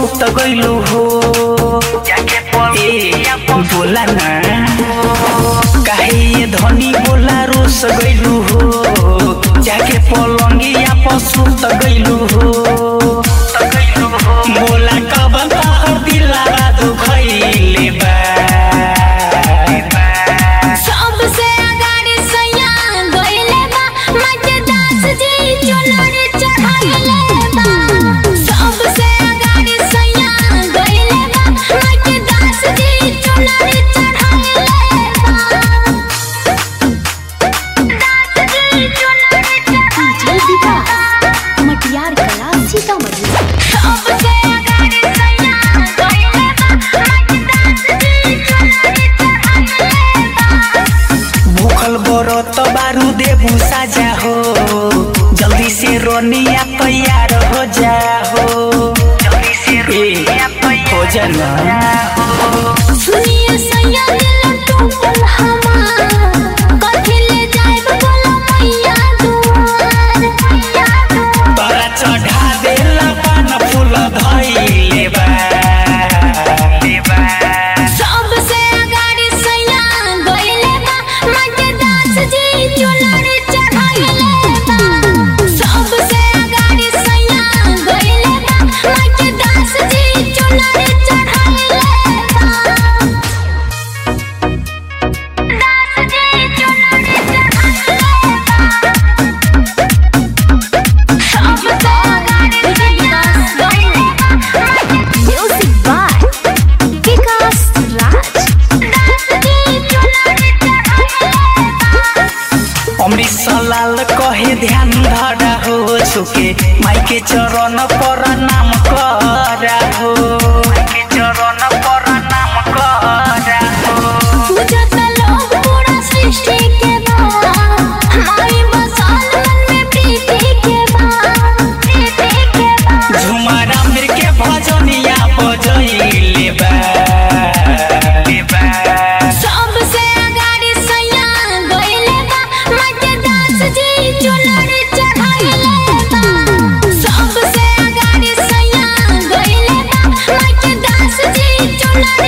सूत गइलू हो जाके बोला ना काहे ये धनी बोला रोस गइलू हो जाके पलंगिया पर सूत गइलू हो बोला कब तहर दिलवा दुखइले बा सबसे अगाड़ी सैया गइले बा मजे दास जी चुनरी चढ़ाइले बा सबसे अगाड़ी सैया गइले बा मजे दास जी चुनरी चढ़ाइले बा दास जी चुनरी चढ़ाइले बा मटियार कला सीतामढ़ी सबसे अगाड़ी सैया गइले बा मजे दास जी चुनरी चढ़ाइले बा भूखल बरत बारू देबू साजा हो जल्दी से रोनिया तैयार हो जा हो जल्दी से रोनिया हो जाना सुनिए सैया दिल टूटल हमार कथी ले जाइब बोला मैया दुआर तोरा चढ़ा देला पान फूल धइले बा सबसे अगाड़ी सैया गइले बा मजे दास जी चुनरी चढ़ाइले बा सबसे अगाड़ी सैया गइले बा मजे दास जी चुनरी चढ़ाइले बा दास जी चुनरी चढ़ाइले बा सबसे अगाड़ी सैया गइले बा म्यूजिक बाय विकास राज दास जी चुनरी चढ़ाइले बा अमृत लाल कहे ध्यान धरा हो छुके माई के चरण पर नाम करा हो माई के चरण पर नाम करा हो पूजत लोग पूरा सृष्टि के बा हमारी बसाल मन में प्रीति के बा झुमर अमृत के भजनिया बजइले बा सबसे अगाड़ी सैया गइले बा मजे दास जी चुनरी चढ़ाइले बा सबसे अगाड़ी सैया गइले बा मजे दास जी चुनरी